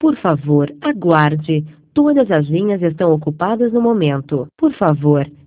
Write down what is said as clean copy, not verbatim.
Por favor, aguarde. Todas as linhas estão ocupadas no momento. Por favor,